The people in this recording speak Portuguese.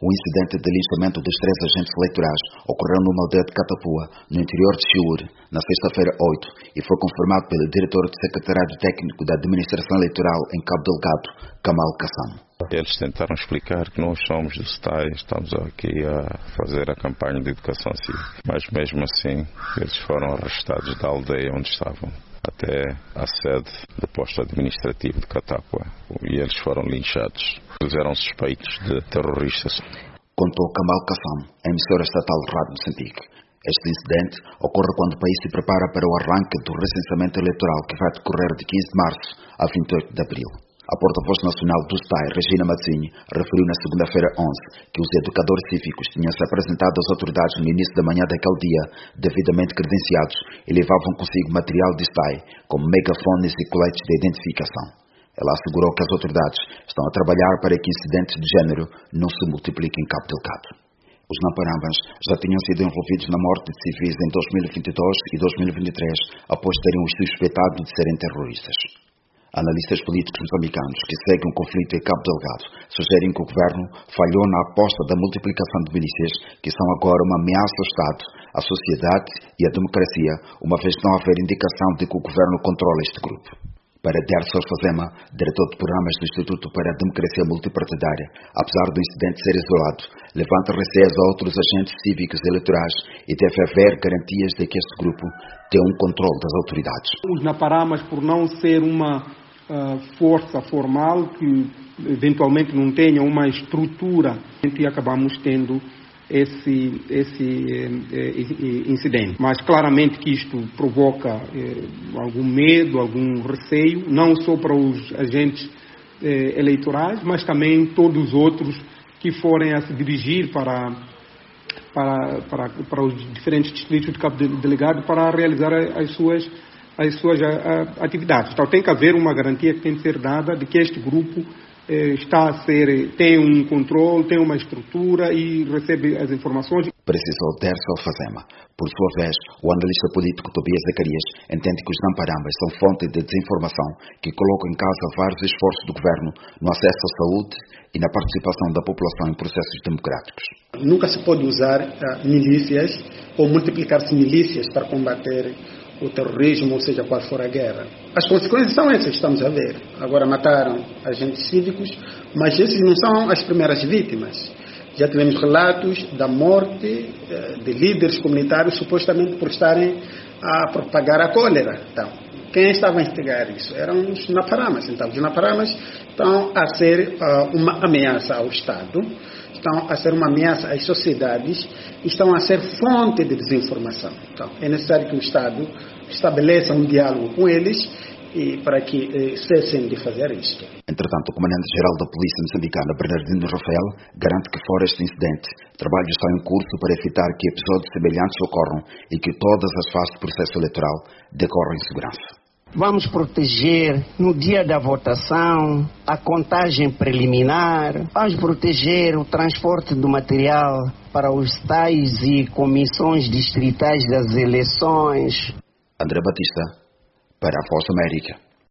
O incidente de linchamento dos 3 agentes eleitorais ocorreu numa aldeia de Catapua, no interior de Chiure, na sexta-feira 8, e foi confirmado pelo diretor de secretariado técnico da administração eleitoral em Cabo Delgado, Kamal Kassam. Eles tentaram explicar que nós somos do STAI, estamos aqui a fazer a campanha de educação civil, mas mesmo assim eles foram arrastados da aldeia onde estavam até a sede do posto administrativo de Catapua e eles foram linchados. Eles eram suspeitos de terroristas. Contou Kamal Kassam, emissora estatal de rádio de Moçambique. Este incidente ocorre quando o país se prepara para o arranque do recenseamento eleitoral que vai decorrer de 15 de março a 28 de abril. A porta-voz nacional do STAI, Regina Mazzinho, referiu na segunda-feira 11 que os educadores cívicos tinham se apresentado às autoridades no início da manhã daquele dia, devidamente credenciados, e levavam consigo material de STAI, como megafones e coletes de identificação. Ela assegurou que as autoridades estão a trabalhar para que incidentes de género não se multipliquem em Cabo Delgado. Os Naparambas já tinham sido envolvidos na morte de civis em 2022 e 2023, após terem os suspeitado de serem terroristas. Analistas políticos moçambicanos que seguem o conflito em Cabo Delgado sugerem que o governo falhou na aposta da multiplicação de milícias, que são agora uma ameaça ao Estado, à sociedade e à democracia, uma vez não haver indicação de que o governo controla este grupo. Para Derso Fazema, diretor de programas do Instituto para a Democracia Multipartidária, apesar do incidente ser isolado, levanta receios a outros agentes cívicos e eleitorais e deve haver garantias de que este grupo tenha um controle das autoridades. Os Naparamas, por não ser uma força formal, que eventualmente não tenha uma estrutura, e acabamos tendo esse incidente. Mas claramente que isto provoca algum medo, algum receio, não só para os agentes eleitorais, mas também todos os outros que forem a se dirigir para os diferentes distritos de Cabo Delgado para realizar as suas atividades. Então tem que haver uma garantia que tem de ser dada de que este grupo tem um controle, tem uma estrutura e recebe as informações. Precisou Derso Fazema. Por sua vez, o analista político Tobias Zacarias entende que os Namparamas são fonte de desinformação que colocam em causa vários esforços do governo no acesso à saúde e na participação da população em processos democráticos. Nunca se pode usar milícias ou multiplicar-se milícias para combater o terrorismo, ou seja, qual for a guerra. As consequências são essas que estamos a ver. Agora mataram agentes cívicos, mas esses não são as primeiras vítimas. Já tivemos relatos da morte de líderes comunitários supostamente por estarem a propagar a cólera. Então, quem estava a instigar isso? Eram os Naparamas. Então, os Naparamas estão a ser uma ameaça ao Estado, estão a ser uma ameaça às sociedades, estão a ser fonte de desinformação. Então, é necessário que o Estado estabeleça um diálogo com eles e para que cessem de fazer isto. Entretanto, o comandante-geral da Polícia Moçambicana, Bernardino Rafael, garante que fora este incidente, trabalhos estão em curso para evitar que episódios semelhantes ocorram e que todas as fases do processo eleitoral decorram em segurança. Vamos proteger no dia da votação a contagem preliminar, vamos proteger o transporte do material para os tais e comissões distritais das eleições. André Batista, para a Voz da América.